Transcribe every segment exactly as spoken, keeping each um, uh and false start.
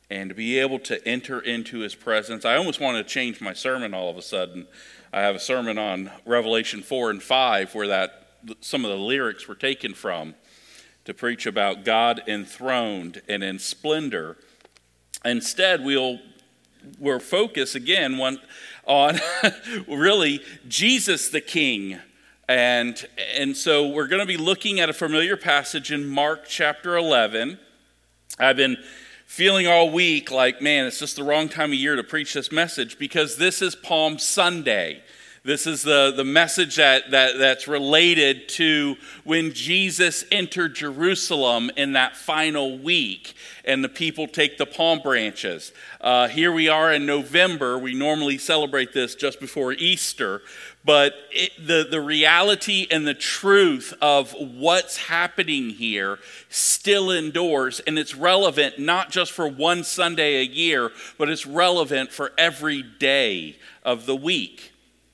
and to be able to enter into his presence. I almost want to change my sermon all of a sudden. I have a sermon on Revelation four and five where that some of the lyrics were taken from, to preach about God enthroned and in splendor. Instead, we'll we're focused again one, on really Jesus the King. And, and so we're going to be looking at a familiar passage in Mark chapter eleven. I've been feeling all week like, man, it's just the wrong time of year to preach this message because this is Palm Sunday. This is the, the message that, that, that's related to when Jesus entered Jerusalem in that final week and the people take the palm branches. Uh, here we are in November. We normally celebrate this just before Easter. But it, the, the reality and the truth of what's happening here still endures. And it's relevant not just for one Sunday a year, but it's relevant for every day of the week.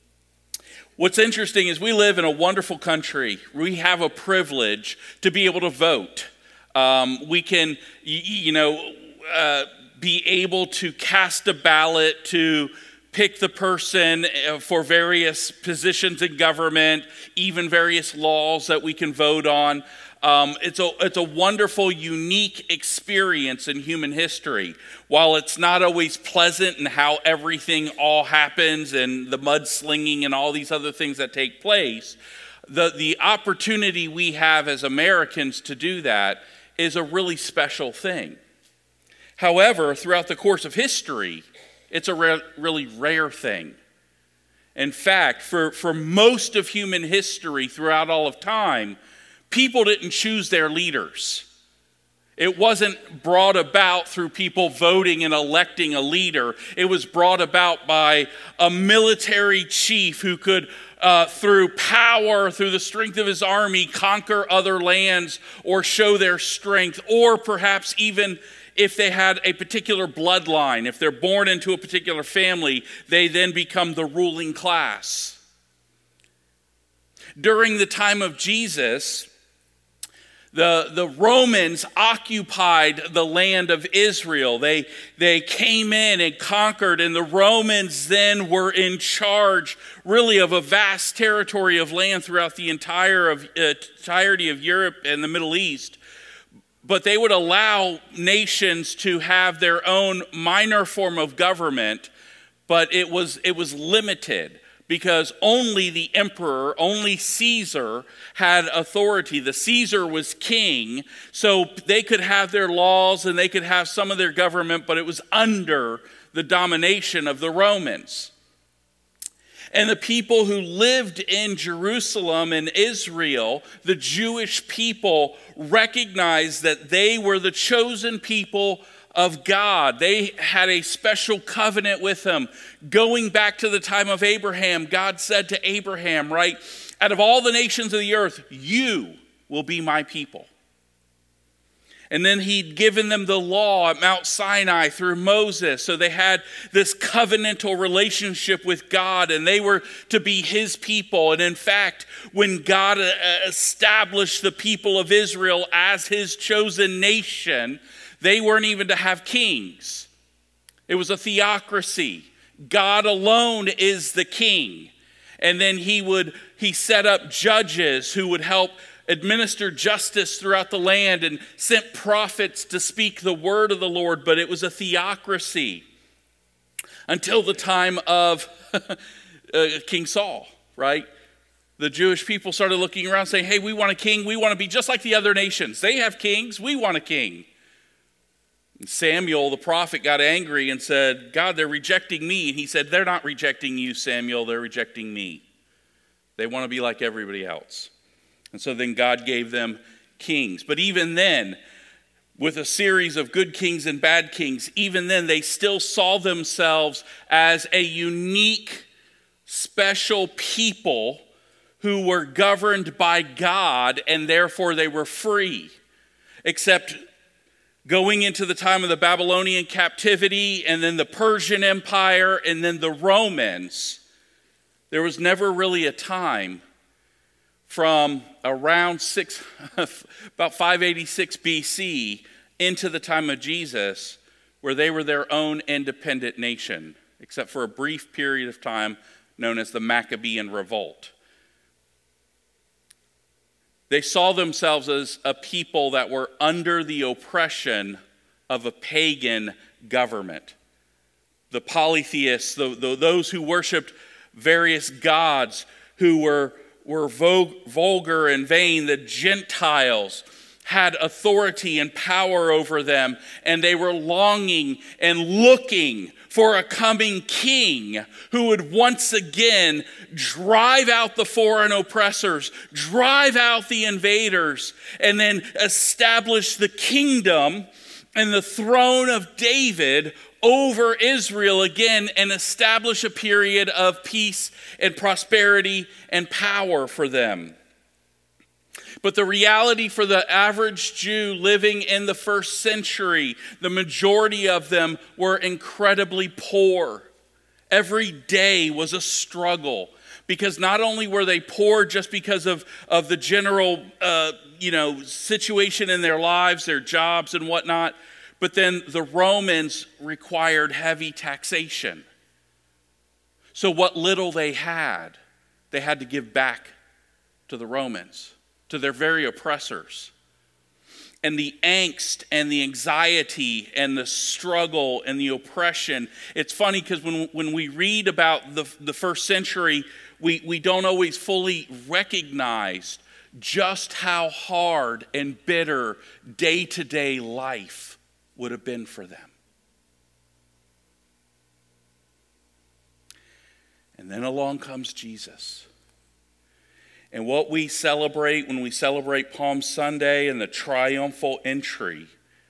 What's interesting is we live in a wonderful country. We have a privilege to be able to vote. Um, we can, you know, uh, be able to cast a ballot to pick the person for various positions in government, even various laws that we can vote on. Um, it's a it's a wonderful, unique experience in human history. While it's not always pleasant in how everything all happens and the mudslinging and all these other things that take place, the, the opportunity we have as Americans to do that is a really special thing. However, throughout the course of history, it's a re- really rare thing. In fact, for, for most of human history throughout all of time, people didn't choose their leaders. It wasn't brought about through people voting and electing a leader. It was brought about by a military chief who could, uh, through power, through the strength of his army, conquer other lands or show their strength, or perhaps even if they had a particular bloodline, if they're born into a particular family, they then become the ruling class. During the time of Jesus, The, the Romans occupied the land of Israel. They, they came in and conquered, and the Romans then were in charge really of a vast territory of land throughout the entire of, uh, entirety of Europe and the Middle East. But they would allow nations to have their own minor form of government, but it was, it was limited. Because only the emperor, only Caesar had authority. The Caesar was king, so they could have their laws and they could have some of their government, but it was under the domination of the Romans. And the people who lived in Jerusalem and Israel, the Jewish people, recognized that they were the chosen people of God. They had a special covenant with him. Going back to the time of Abraham, God said to Abraham, right, out of all the nations of the earth, you will be my people. And then he'd given them the law at Mount Sinai through Moses. So they had this covenantal relationship with God, and they were to be his people. And in fact, when God established the people of Israel as his chosen nation, they weren't even to have kings. It was a theocracy. God alone is the king. And then he would he set up judges who would help administer justice throughout the land and sent prophets to speak the word of the Lord. But it was a theocracy until the time of uh, King Saul, right? The Jewish people started looking around saying, hey, we want a king. We want to be just like the other nations. They have kings. We want a king. Samuel, the prophet, got angry and said, God, they're rejecting me. And he said, they're not rejecting you, Samuel. They're rejecting me. They want to be like everybody else. And so then God gave them kings. But even then, with a series of good kings and bad kings, even then they still saw themselves as a unique, special people who were governed by God, and therefore they were free. Except going into the time of the Babylonian captivity and then the Persian Empire and then the Romans, there was never really a time from around six, about five eighty-six B C into the time of Jesus where they were their own independent nation, except for a brief period of time known as the Maccabean Revolt. They saw themselves as a people that were under the oppression of a pagan government. The polytheists, the, the, those who worshiped various gods, who were, were vulgar and vain, the Gentiles had authority and power over them, and they were longing and looking for a coming king who would once again drive out the foreign oppressors, drive out the invaders, and then establish the kingdom and the throne of David over Israel again, and establish a period of peace and prosperity and power for them. But the reality for the average Jew living in the first century, the majority of them were incredibly poor. Every day was a struggle, because not only were they poor just because of, of the general uh, you know, situation in their lives, their jobs and whatnot, but then the Romans required heavy taxation. So what little they had, they had to give back to the Romans, to their very oppressors. And the angst and the anxiety and the struggle and the oppression, it's funny because when, when we read about the, the first century, we, we don't always fully recognize just how hard and bitter day-to-day life would have been for them. And then along comes Jesus. And what we celebrate when we celebrate Palm Sunday and the triumphal entry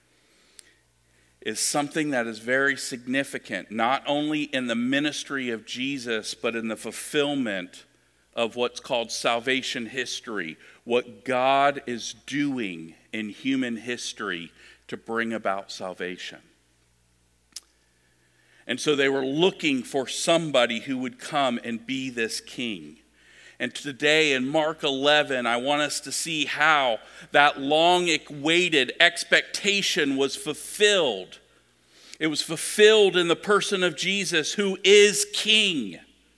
is something that is very significant, not only in the ministry of Jesus, but in the fulfillment of what's called salvation history, what God is doing in human history to bring about salvation. And so they were looking for somebody who would come and be this king. And today in Mark eleven, I want us to see how that long-awaited expectation was fulfilled. It was fulfilled in the person of Jesus, who is king.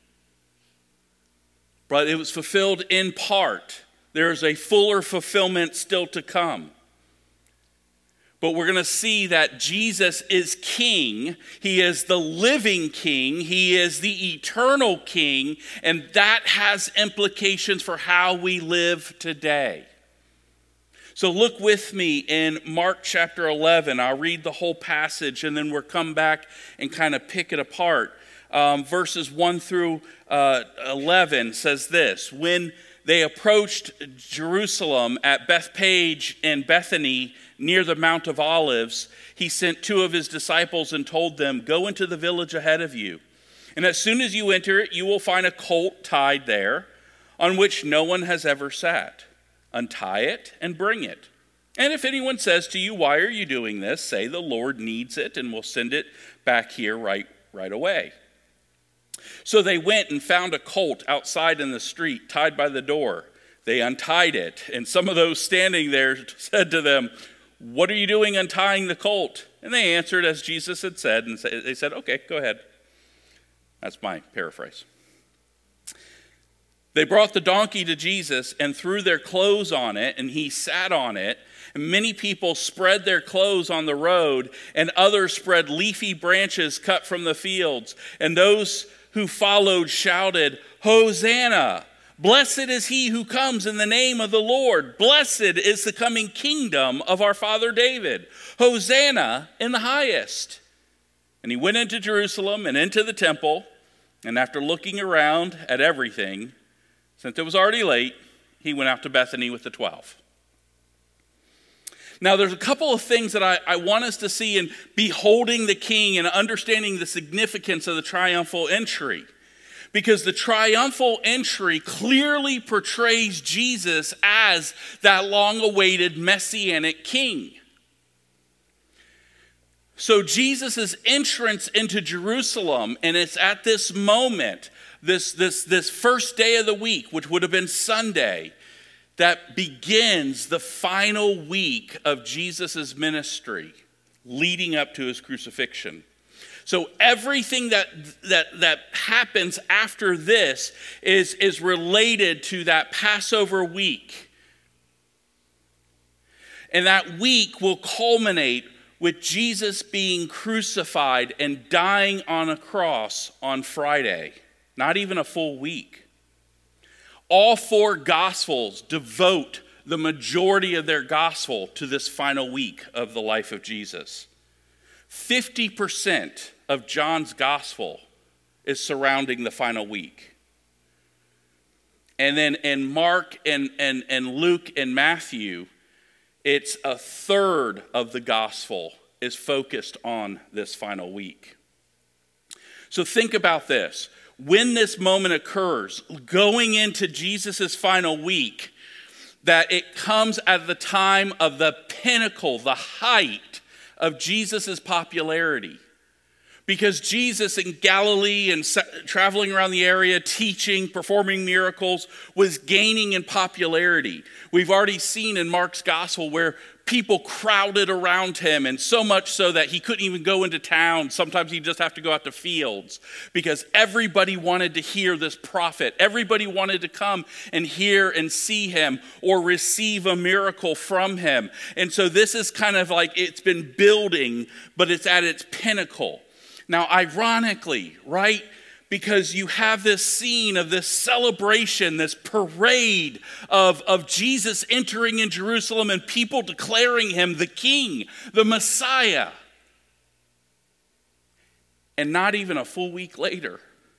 But it was fulfilled in part. There is a fuller fulfillment still to come. But we're going to see that Jesus is king. He is the living king. He is the eternal king. And that has implications for how we live today. So look with me in Mark chapter eleven. I'll read the whole passage and then we'll come back and kind of pick it apart. Um, verses one through uh, eleven says this: When they approached Jerusalem at Bethphage and Bethany near the Mount of Olives, he sent two of his disciples and told them, "Go into the village ahead of you. And as soon as you enter it, you will find a colt tied there on which no one has ever sat. Untie it and bring it. And if anyone says to you, 'Why are you doing this?' say, 'The Lord needs it, and we'll send it back here right, right away.'" So they went and found a colt outside in the street, tied by the door. They untied it, and some of those standing there said to them, "What are you doing untying the colt?" And they answered as Jesus had said, and they said, "Okay, go ahead." That's my paraphrase. They brought the donkey to Jesus and threw their clothes on it, and he sat on it. And many people spread their clothes on the road, and others spread leafy branches cut from the fields. And those who followed shouted, "Hosanna! Blessed is he who comes in the name of the Lord. Blessed is the coming kingdom of our father David. Hosanna in the highest." And he went into Jerusalem and into the temple, and after looking around at everything, since it was already late, he went out to Bethany with the twelve. Now, there's a couple of things that I, I want us to see in beholding the king and understanding the significance of the triumphal entry. Because the triumphal entry clearly portrays Jesus as that long-awaited messianic king. So Jesus' entrance into Jerusalem, and it's at this moment, this, this, this first day of the week, which would have been Sunday, that begins the final week of Jesus' ministry. leading up to his crucifixion. So everything that that that happens after this is, is related to that Passover week. And that week will culminate with Jesus being crucified and dying on a cross on Friday. Not even a full week. All four Gospels devote the majority of their gospel to this final week of the life of Jesus. fifty percent of John's gospel is surrounding the final week. And then in Mark and, and, and Luke and Matthew, it's a third of the gospel is focused on this final week. So think about this. When this moment occurs, going into Jesus' final week, that it comes at the time of the pinnacle, the height of Jesus' popularity. Because Jesus in Galilee and traveling around the area, teaching, performing miracles, was gaining in popularity. We've already seen in Mark's gospel where people crowded around him, and so much so that he couldn't even go into town. Sometimes he'd just have to go out to fields because everybody wanted to hear this prophet. Everybody wanted to come and hear and see him or receive a miracle from him. And so this is kind of like it's been building, but it's at its pinnacle. Now, ironically, right, because you have this scene of this celebration, this parade of, of Jesus entering in Jerusalem and people declaring him the King, the Messiah. And not even a full week later,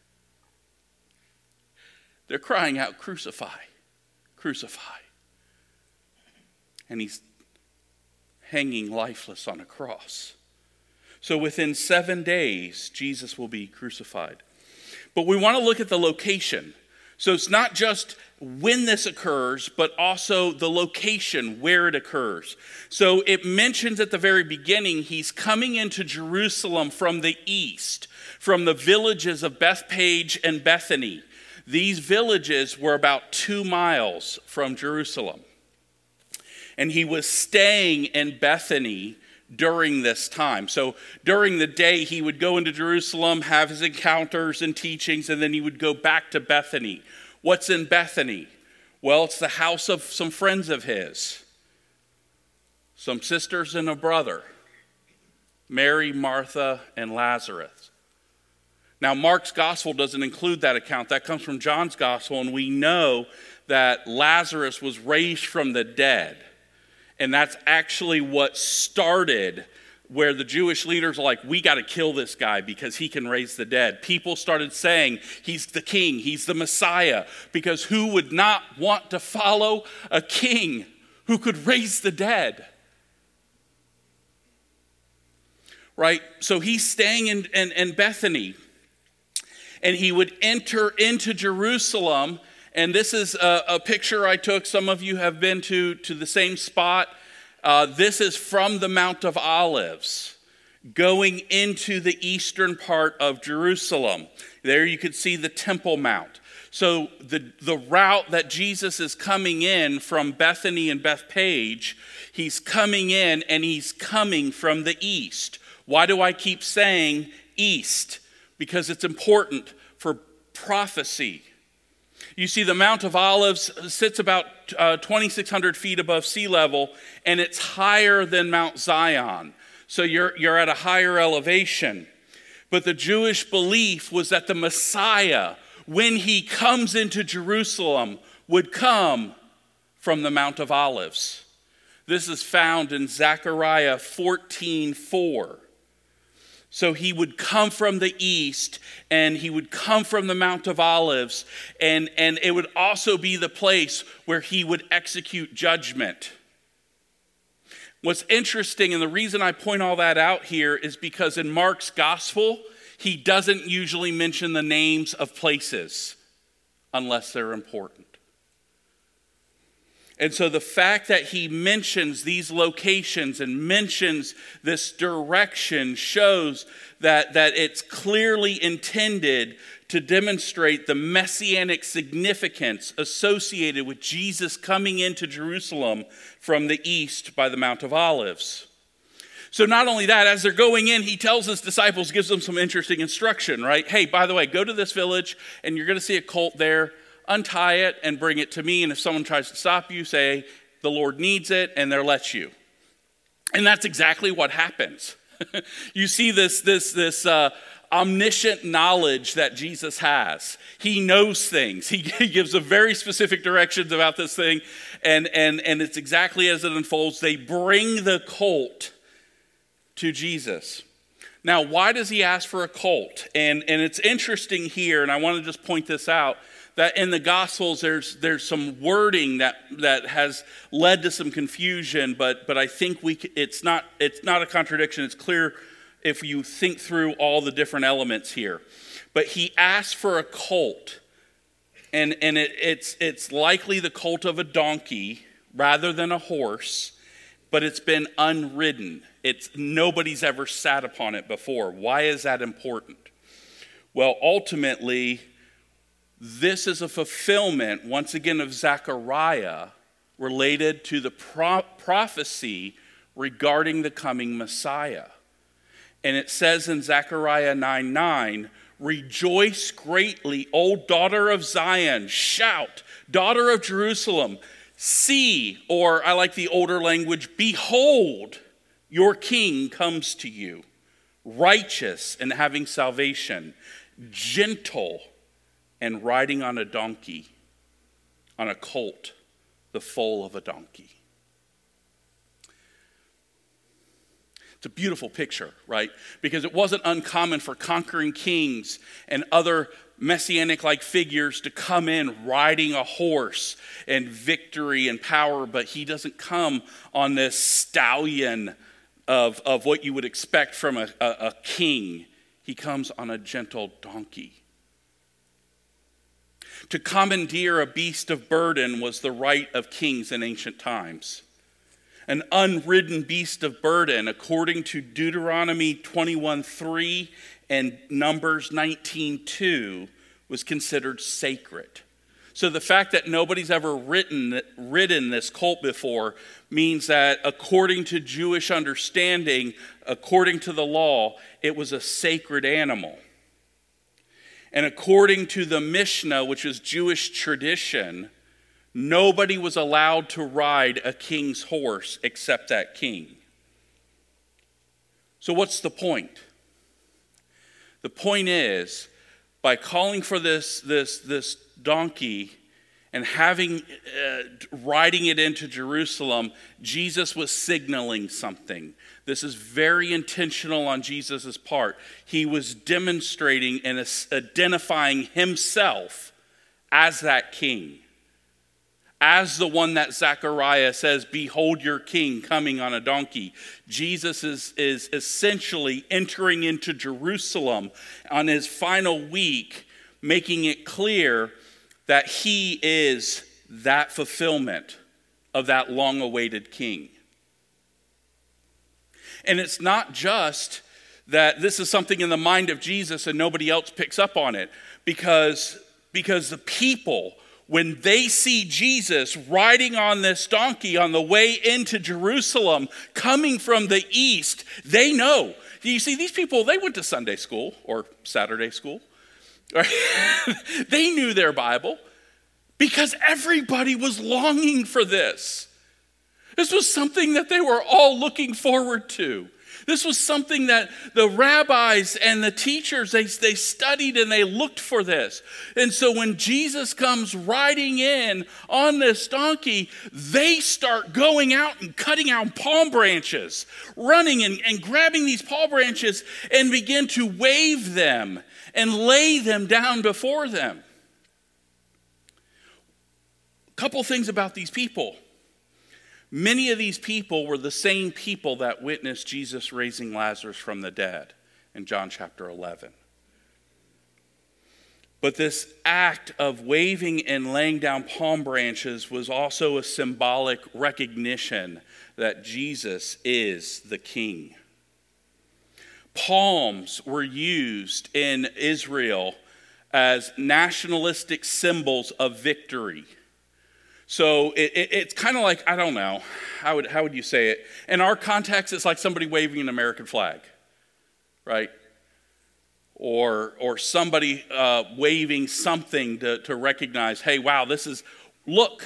they're crying out, "Crucify, crucify." And he's hanging lifeless on a cross. So within seven days, Jesus will be crucified. But we want to look at the location. So it's not just when this occurs, but also the location where it occurs. So it mentions at the very beginning, he's coming into Jerusalem from the east, from the villages of Bethpage and Bethany. These villages were about two miles from Jerusalem. And he was staying in Bethany during this time. So during the day, he would go into Jerusalem, have his encounters and teachings, and then he would go back to Bethany. What's in Bethany? Well, it's the house of some friends of his, some sisters and a brother, Mary, Martha, and Lazarus. Now, Mark's gospel doesn't include that account. That comes from John's gospel, and we know that Lazarus was raised from the dead. And that's actually what started where the Jewish leaders are like, we got to kill this guy because he can raise the dead. People started saying he's the king, he's the Messiah, because who would not want to follow a king who could raise the dead? Right? So he's staying in, in, in Bethany, and he would enter into Jerusalem. And this is a, a picture I took. Some of you have been to, to the same spot. Uh, this is from the Mount of Olives, going into the eastern part of Jerusalem. There you could see the Temple Mount. So the, the route that Jesus is coming in from Bethany and Bethpage, he's coming in and he's coming from the east. Why do I keep saying east? Because it's important for prophecy. You see, the Mount of Olives sits about uh, twenty-six hundred feet above sea level, and it's higher than Mount Zion. So you're, you're at a higher elevation. But the Jewish belief was that the Messiah, when he comes into Jerusalem, would come from the Mount of Olives. This is found in Zechariah fourteen four. So he would come from the east, and he would come from the Mount of Olives, and, and it would also be the place where he would execute judgment. What's interesting, and the reason I point all that out here, is because in Mark's gospel, he doesn't usually mention the names of places unless they're important. And so the fact that he mentions these locations and mentions this direction shows that, that it's clearly intended to demonstrate the messianic significance associated with Jesus coming into Jerusalem from the east by the Mount of Olives. So not only that, as they're going in, he tells his disciples, gives them some interesting instruction, right? Hey, by the way, go to this village and you're going to see a colt there. Untie it and bring it to me. And if someone tries to stop you, say, the Lord needs it, and they'll let you. And that's exactly what happens. You see this, this, this uh, omniscient knowledge that Jesus has. He knows things. He, he gives a very specific directions about this thing. And, and, and it's exactly as it unfolds. They bring the colt to Jesus. Now, why does he ask for a colt? And, and it's interesting here, and I want to just point this out, that in the Gospels there's there's some wording that, that has led to some confusion, but but I think we it's not it's not a contradiction. It's clear if you think through all the different elements here. But he asked for a colt, and and it, it's it's likely the colt of a donkey rather than a horse, but it's been unridden. It's nobody's ever sat upon it before. Why is that important? Well, ultimately, this is a fulfillment, once again, of Zechariah related to the pro- prophecy regarding the coming Messiah. And it says in Zechariah nine nine, rejoice greatly, O daughter of Zion, shout, daughter of Jerusalem, see, or I like the older language, behold, your king comes to you, righteous and having salvation, gentle, and riding on a donkey, on a colt, the foal of a donkey. It's a beautiful picture, right? Because it wasn't uncommon for conquering kings and other messianic-like figures to come in riding a horse and victory and power, but he doesn't come on this stallion of, of what you would expect from a, a, a king. He comes on a gentle donkey. To commandeer a beast of burden was the right of kings in ancient times. An unridden beast of burden, according to Deuteronomy twenty-one three and Numbers nineteen two, was considered sacred. So the fact that nobody's ever ridden, ridden this colt before means that according to Jewish understanding, according to the law, it was a sacred animal. And according to the Mishnah, which is Jewish tradition, nobody was allowed to ride a king's horse except that king. So what's the point? The point is, by calling for this, this, this donkey and having uh, riding it into Jerusalem, Jesus was signaling something. This is very intentional on Jesus' part. He was demonstrating and identifying himself as that king, as the one that Zechariah says, behold your king coming on a donkey. Jesus is, is essentially entering into Jerusalem on his final week, making it clear that he is that fulfillment of that long-awaited king. And it's not just that this is something in the mind of Jesus and nobody else picks up on it, because, because the people, when they see Jesus riding on this donkey on the way into Jerusalem, coming from the east, they know. You see, these people, they went to Sunday school or Saturday school. Right? They knew their Bible because everybody was longing for this. This was something that they were all looking forward to. This was something that the rabbis and the teachers, they, they studied and they looked for this. And so when Jesus comes riding in on this donkey, they start going out and cutting out palm branches, running and, and grabbing these palm branches and begin to wave them and lay them down before them. A couple things about these people. Many of these people were the same people that witnessed Jesus raising Lazarus from the dead in John chapter eleven. But this act of waving and laying down palm branches was also a symbolic recognition that Jesus is the King. Palms were used in Israel as nationalistic symbols of victory. So it, it, it's kind of like, I don't know, how would, how would you say it? In our context, it's like somebody waving an American flag, right? Or, or somebody uh, waving something to, to recognize, hey, wow, this is, look.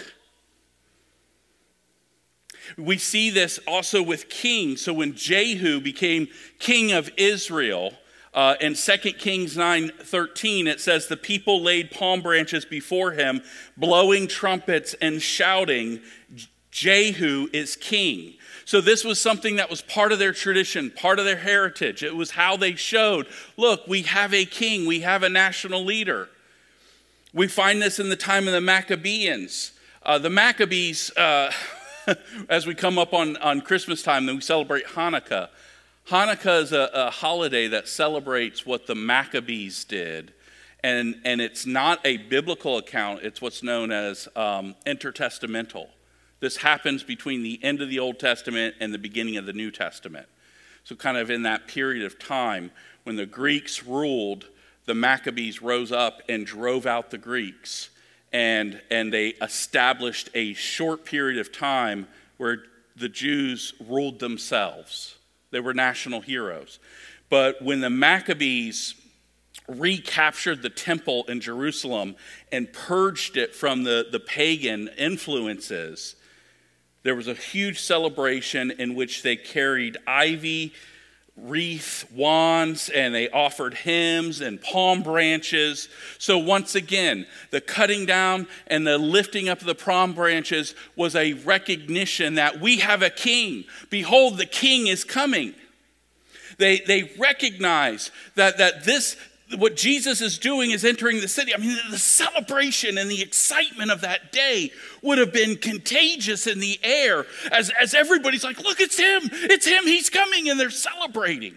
We see this also with kings. So when Jehu became king of Israel, uh, in Second Kings nine thirteen, it says, the people laid palm branches before him, blowing trumpets and shouting, Jehu is king. So this was something that was part of their tradition, part of their heritage. It was how they showed, look, we have a king, we have a national leader. We find this in the time of the Maccabees. Uh, the Maccabees, uh, as we come up on, on Christmas time, then we celebrate Hanukkah. Hanukkah is a, a holiday that celebrates what the Maccabees did. And, and it's not a biblical account, it's what's known as um, intertestamental. This happens between the end of the Old Testament and the beginning of the New Testament. So kind of in that period of time, when the Greeks ruled, the Maccabees rose up and drove out the Greeks. And, and they established a short period of time where the Jews ruled themselves. They were national heroes. But when the Maccabees recaptured the temple in Jerusalem and purged it from the, the pagan influences, there was a huge celebration in which they carried ivy, wreath, wands, and they offered hymns and palm branches. So once again, the cutting down and the lifting up of the palm branches was a recognition that we have a king. Behold, the king is coming. They, they recognize that, that this, what Jesus is doing is entering the city. I mean, the celebration and the excitement of that day would have been contagious in the air as, as everybody's like, look, it's him, it's him, he's coming, and they're celebrating.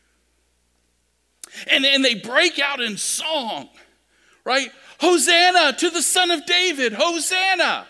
And, and they break out in song, right? Hosanna to the Son of David, Hosanna.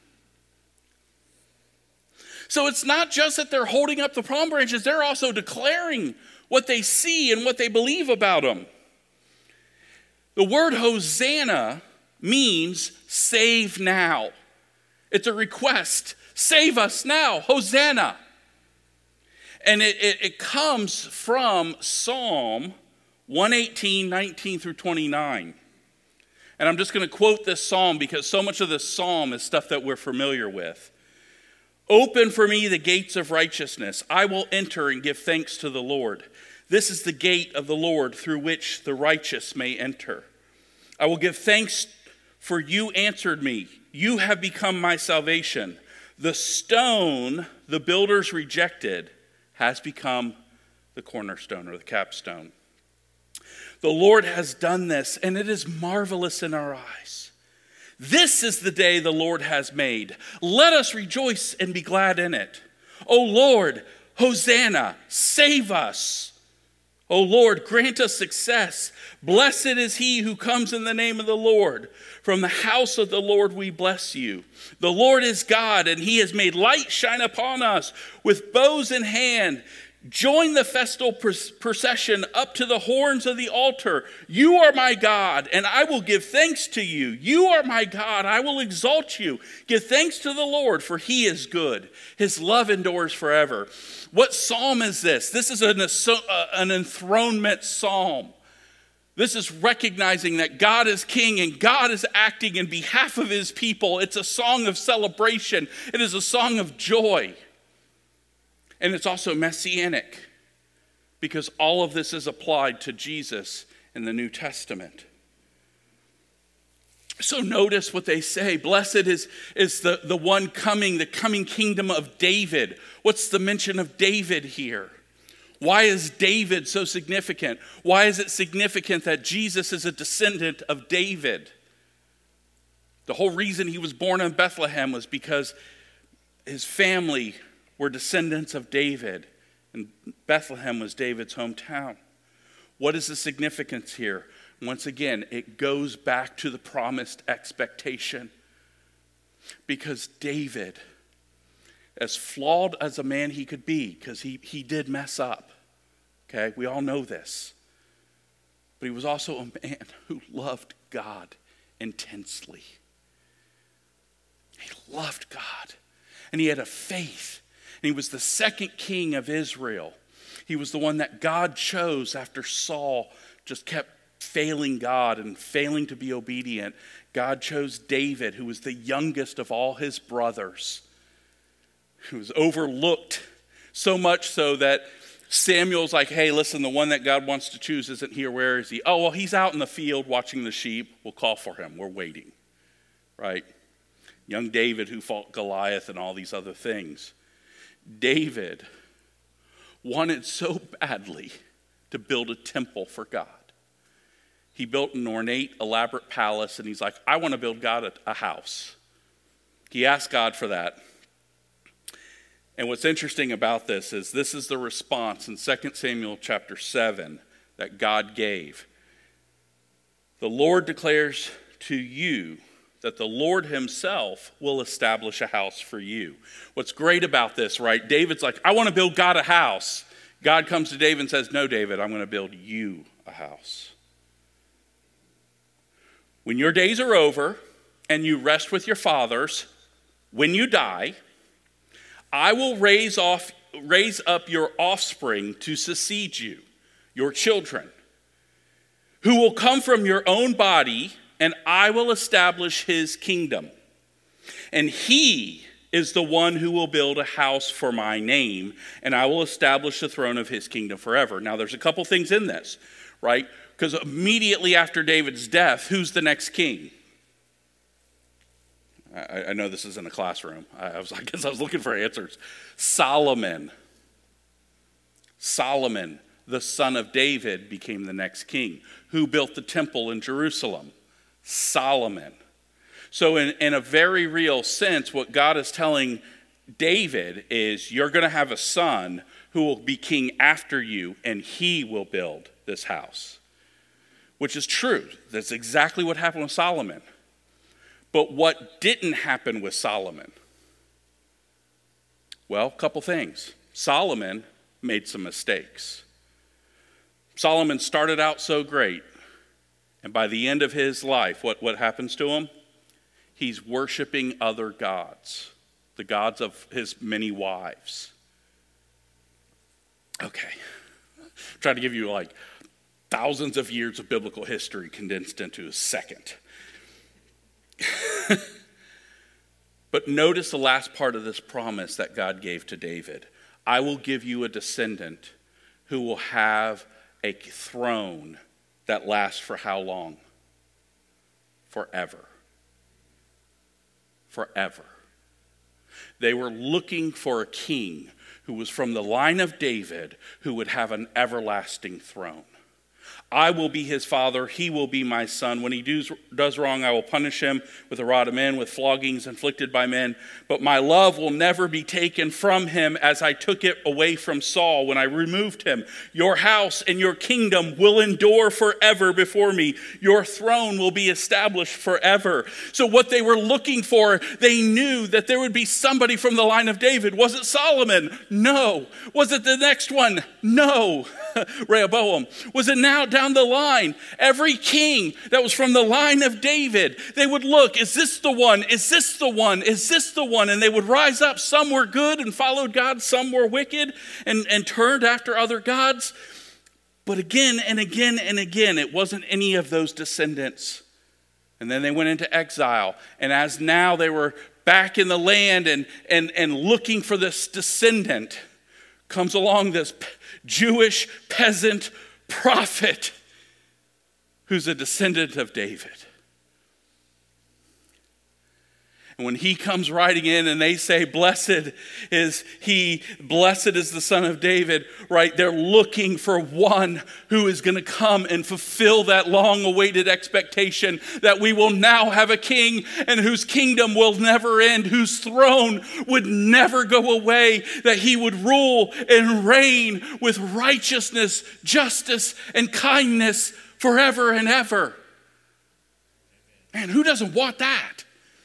So it's not just that they're holding up the palm branches, they're also declaring what they see and what they believe about him. The word Hosanna means save now. It's a request. Save us now. Hosanna. And it, it, it comes from Psalm one eighteen, nineteen through twenty-nine. And I'm just going to quote this psalm because so much of this psalm is stuff that we're familiar with. Open for me the gates of righteousness. I will enter and give thanks to the Lord. This is the gate of the Lord through which the righteous may enter. I will give thanks, for you answered me. You have become my salvation. The stone the builders rejected has become the cornerstone or the capstone. The Lord has done this, and it is marvelous in our eyes. This is the day the Lord has made. Let us rejoice and be glad in it. O Lord, Hosanna, save us. O Lord, grant us success. Blessed is he who comes in the name of the Lord. From the house of the Lord we bless you. The Lord is God, and he has made light shine upon us. With bows in hand, join the festal procession up to the horns of the altar. You are my God, and I will give thanks to you. You are my God, I will exalt you. Give thanks to the Lord, for he is good. His love endures forever. What psalm is this? This is an, an enthronement psalm. This is recognizing that God is king and God is acting in behalf of his people. It's a song of celebration. It is a song of joy. And it's also messianic because all of this is applied to Jesus in the New Testament. So notice what they say. Blessed is, is the, the one coming, the coming kingdom of David. What's the mention of David here? Why is David so significant? Why is it significant that Jesus is a descendant of David? The whole reason he was born in Bethlehem was because his family were descendants of David, and Bethlehem was David's hometown. What is the significance here? Once again, it goes back to the promised expectation. Because David, as flawed as a man he could be, because he, he did mess up, okay, we all know this, but he was also a man who loved God intensely. He loved God, and he had a faith, and he was the second king of Israel. He was the one that God chose after Saul just kept failing God and failing to be obedient. God chose David, who was the youngest of all his brothers, who was overlooked so much so that Samuel's like, hey, listen, the one that God wants to choose isn't here. Where is he? Oh, well, he's out in the field watching the sheep. We'll call for him. We're waiting, right? Young David who fought Goliath and all these other things. David wanted so badly to build a temple for God. He built an ornate, elaborate palace, and he's like, I want to build God a, a house. He asked God for that. And what's interesting about this is this is the response in Second Samuel chapter seven that God gave. The Lord declares to you that the Lord himself will establish a house for you. What's great about this, right? David's like, I want to build God a house. God comes to David and says, no, David, I'm going to build you a house. When your days are over and you rest with your fathers, when you die, I will raise off, raise up your offspring to succeed you, your children, who will come from your own body, and I will establish his kingdom. And he is the one who will build a house for my name, and I will establish the throne of his kingdom forever. Now, there's a couple things in this, right? Because immediately after David's death, who's the next king? I, I know this is in a classroom. I, I was, I guess I was looking for answers. Solomon. Solomon, the son of David, became the next king. Who built the temple in Jerusalem? Solomon. So in, in a very real sense, what God is telling David is you're going to have a son who will be king after you, and he will build this house. Which is true. That's exactly what happened with Solomon. But what didn't happen with Solomon? Well, a couple things. Solomon made some mistakes. Solomon started out so great, and by the end of his life, what, what happens to him? He's worshiping other gods, the gods of his many wives. Okay. Try to give you like thousands of years of biblical history condensed into a second. But notice the last part of this promise that God gave to David. I will give you a descendant who will have a throne that lasts for how long? Forever. Forever. They were looking for a king who was from the line of David who would have an everlasting throne. I will be his father, he will be my son. When he does, does wrong, I will punish him with a rod of men, with floggings inflicted by men. But my love will never be taken from him as I took it away from Saul when I removed him. Your house and your kingdom will endure forever before me. Your throne will be established forever. So what they were looking for, they knew that there would be somebody from the line of David. Was it Solomon? No. Was it the next one? No. Rehoboam. Was it now down the line? Every king that was from the line of David, they would look, is this the one? Is this the one? Is this the one? And they would rise up. Some were good and followed God. Some were wicked and, and turned after other gods. But again and again and again, it wasn't any of those descendants. And then they went into exile. And as now they were back in the land and, and, and looking for this descendant, comes along this Jewish peasant prophet who's a descendant of David. And when he comes riding in and they say, blessed is he, blessed is the son of David, right? They're looking for one who is going to come and fulfill that long-awaited expectation that we will now have a king and whose kingdom will never end, whose throne would never go away, that he would rule and reign with righteousness, justice, and kindness forever and ever. Man, who doesn't want that?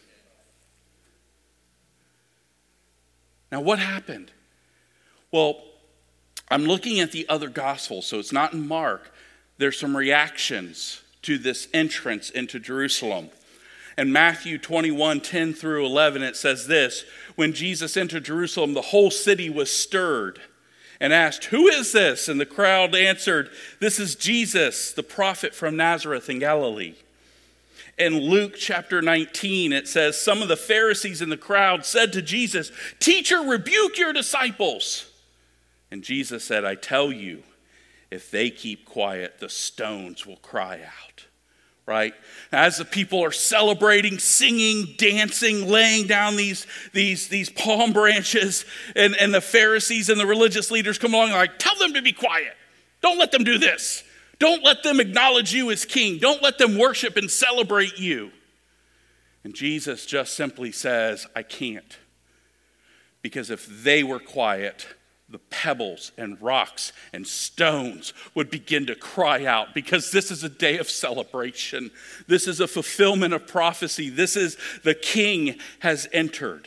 Now, what happened? Well, I'm looking at the other gospels, so it's not in Mark. There's some reactions to this entrance into Jerusalem. In Matthew twenty-one, ten through eleven, it says this: when Jesus entered Jerusalem, the whole city was stirred and asked, "Who is this?" And the crowd answered, "This is Jesus, the prophet from Nazareth in Galilee." In Luke chapter nineteen, it says, some of the Pharisees in the crowd said to Jesus, "Teacher, rebuke your disciples." And Jesus said, "I tell you, if they keep quiet, the stones will cry out." Right? As the people are celebrating, singing, dancing, laying down these, these, these palm branches, and, and the Pharisees and the religious leaders come along and like, tell them to be quiet. Don't let them do this. Don't let them acknowledge you as king. Don't let them worship and celebrate you. And Jesus just simply says, I can't. Because if they were quiet, the pebbles and rocks and stones would begin to cry out, because this is a day of celebration. This is a fulfillment of prophecy. This is the king has entered.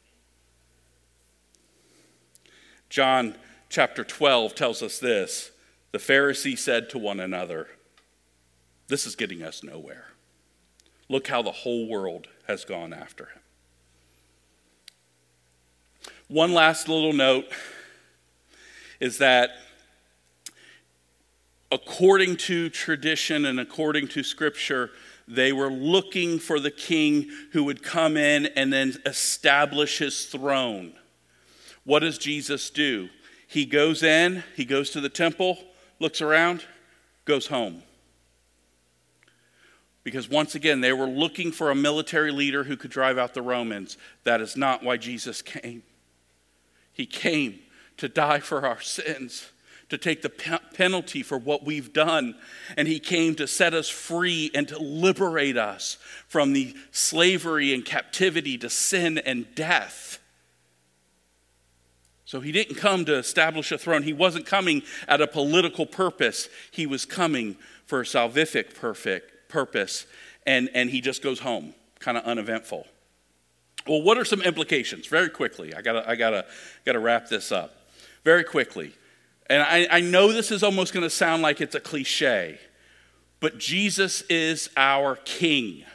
John chapter twelve tells us this. The Pharisees said to one another, "This is getting us nowhere. Look how the whole world has gone after him." One last little note is that according to tradition and according to Scripture, they were looking for the king who would come in and then establish his throne. What does Jesus do? He goes in, he goes to the temple, looks around, goes home. Because once again, they were looking for a military leader who could drive out the Romans. That is not why Jesus came. He came to die for our sins, to take the pe- penalty for what we've done. And he came to set us free and to liberate us from the slavery and captivity to sin and death. So he didn't come to establish a throne. He wasn't coming at a political purpose. He was coming for a salvific perfect purpose. And, and he just goes home, kind of uneventful. Well, what are some implications? Very quickly. I gotta, I gotta, gotta wrap this up. Very quickly. And I, I know this is almost going to sound like it's a cliche, but Jesus is our king.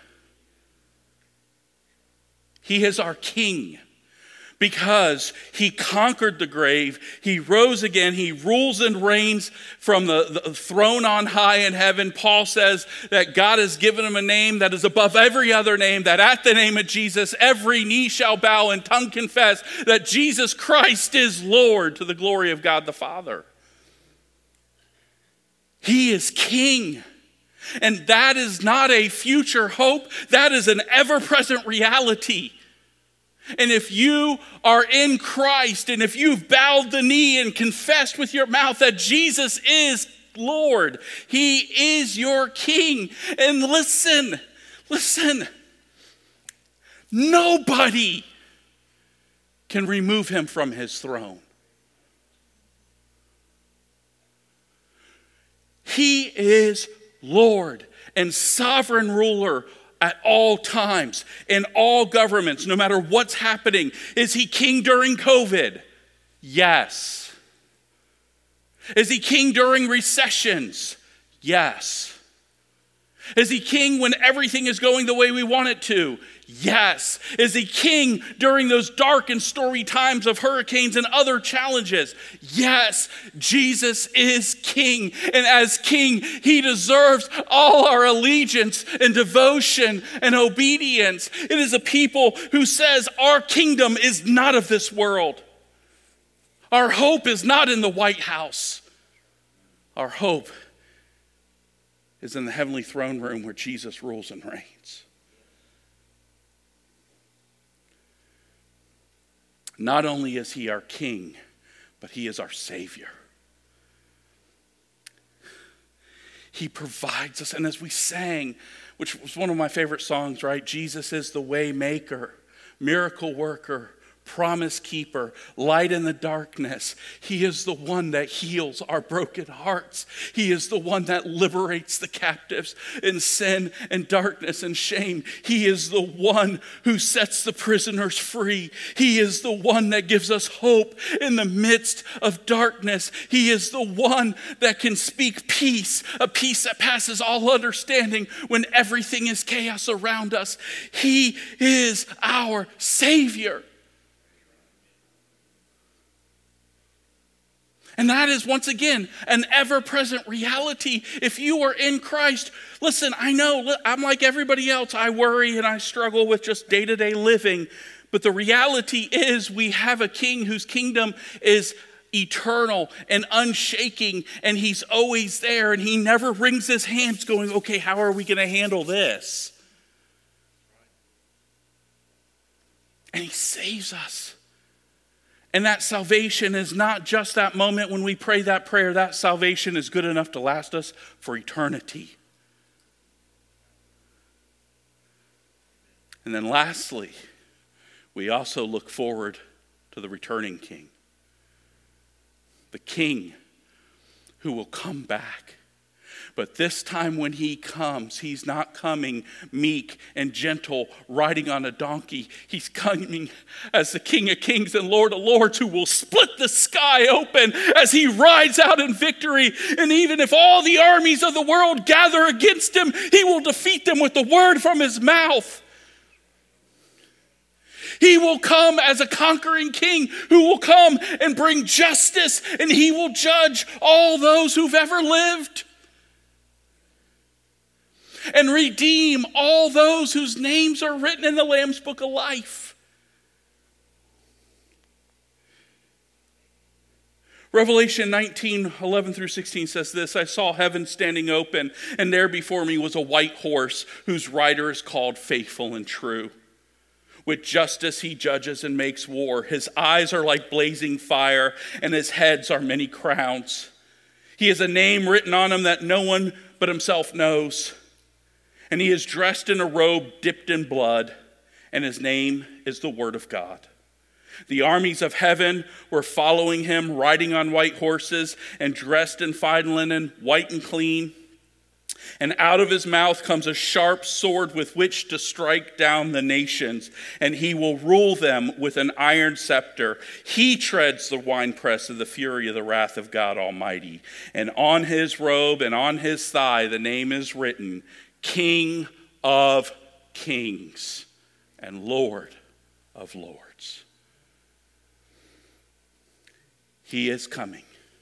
He is our king because he conquered the grave. He rose again. He rules and reigns from the, the throne on high in heaven. Paul says that God has given him a name that is above every other name, that at the name of Jesus, every knee shall bow and tongue confess that Jesus Christ is Lord, to the glory of God the Father. He is king. And that is not a future hope. That is an ever-present reality. And if you are in Christ, and if you've bowed the knee and confessed with your mouth that Jesus is Lord, he is your king. And listen, listen, nobody can remove him from his throne. He is Lord and sovereign ruler at all times, in all governments, no matter what's happening. Is he king during COVID? Yes. Is he king during recessions? Yes. Is he king when everything is going the way we want it to? Yes. Is he king during those dark and stormy times of hurricanes and other challenges? Yes. Jesus is king. And as king, he deserves all our allegiance and devotion and obedience. It is a people who says our kingdom is not of this world. Our hope is not in the White House. Our hope is in the heavenly throne room where Jesus rules and reigns. Not only is he our king, but he is our savior. He provides us, and as we sang, which was one of my favorite songs, right? Jesus is the way maker, miracle worker, promise keeper, light in the darkness. He is the one that heals our broken hearts. He is the one that liberates the captives in sin and darkness and shame. He is the one who sets the prisoners free. He is the one that gives us hope in the midst of darkness. He is the one that can speak peace, a peace that passes all understanding when everything is chaos around us. He is our Savior. And that is, once again, an ever-present reality. If you are in Christ, listen, I know I'm like everybody else. I worry and I struggle with just day-to-day living. But the reality is we have a king whose kingdom is eternal and unshaking, and he's always there, and he never wrings his hands going, okay, how are we going to handle this? And he saves us. And that salvation is not just that moment when we pray that prayer. That salvation is good enough to last us for eternity. And then lastly, we also look forward to the returning king. The king who will come back. But this time when he comes, he's not coming meek and gentle, riding on a donkey. He's coming as the King of Kings and Lord of Lords, who will split the sky open as he rides out in victory. And even if all the armies of the world gather against him, he will defeat them with the word from his mouth. He will come as a conquering king who will come and bring justice, and he will judge all those who've ever lived. And redeem all those whose names are written in the Lamb's Book of Life. Revelation nineteen, eleven through sixteen says this: I saw heaven standing open, and there before me was a white horse whose rider is called Faithful and True. With justice he judges and makes war. His eyes are like blazing fire, and his heads are many crowns. He has a name written on him that no one but himself knows. And he is dressed in a robe dipped in blood, and his name is the Word of God. The armies of heaven were following him, riding on white horses and dressed in fine linen, white and clean. And out of his mouth comes a sharp sword with which to strike down the nations, and he will rule them with an iron scepter. He treads the winepress of the fury of the wrath of God Almighty. And on his robe and on his thigh the name is written, King of Kings and Lord of Lords. He is coming.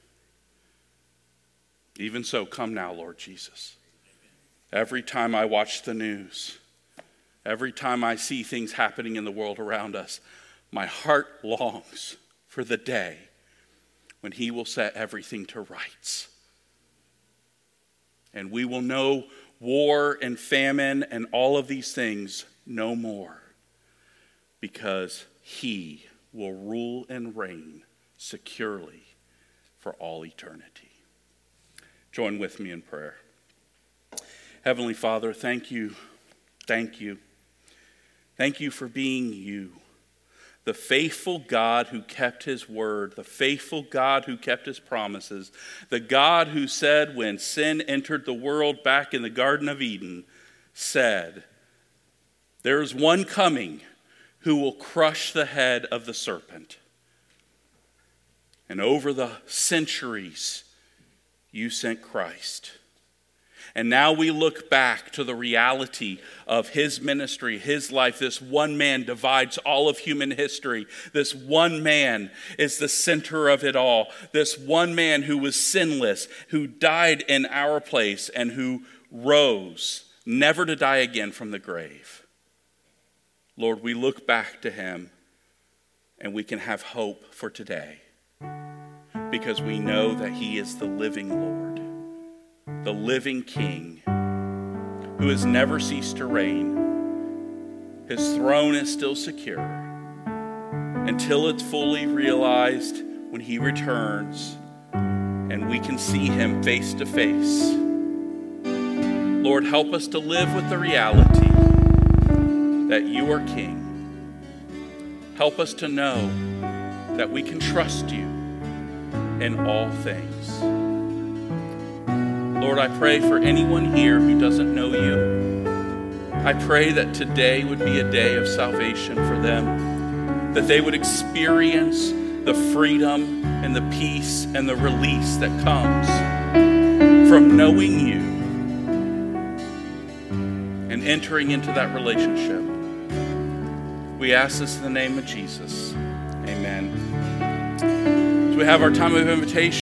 Even so, come now, Lord Jesus. Every time I watch the news, every time I see things happening in the world around us, my heart longs for the day when he will set everything to rights. And we will know war and famine and all of these things no more, because he will rule and reign securely for all eternity. Join with me in prayer. Heavenly Father, thank you, thank you. Thank you for being you, the faithful God who kept his word, the faithful God who kept his promises, the God who said when sin entered the world back in the Garden of Eden, said, there is one coming who will crush the head of the serpent. And over the centuries, you sent Christ. And now we look back to the reality of his ministry, his life. This one man divides all of human history. This one man is the center of it all. This one man who was sinless, who died in our place, and who rose, never to die again from the grave. Lord, we look back to him, and we can have hope for today, because we know that he is the living Lord, the living King, who has never ceased to reign. His throne is still secure until it's fully realized when he returns and we can see him face to face. Lord, help us to live with the reality that you are King. Help us to know that we can trust you in all things. Lord, I pray for anyone here who doesn't know you. I pray that today would be a day of salvation for them, that they would experience the freedom and the peace and the release that comes from knowing you and entering into that relationship. We ask this in the name of Jesus. Amen. So we have our time of invitation.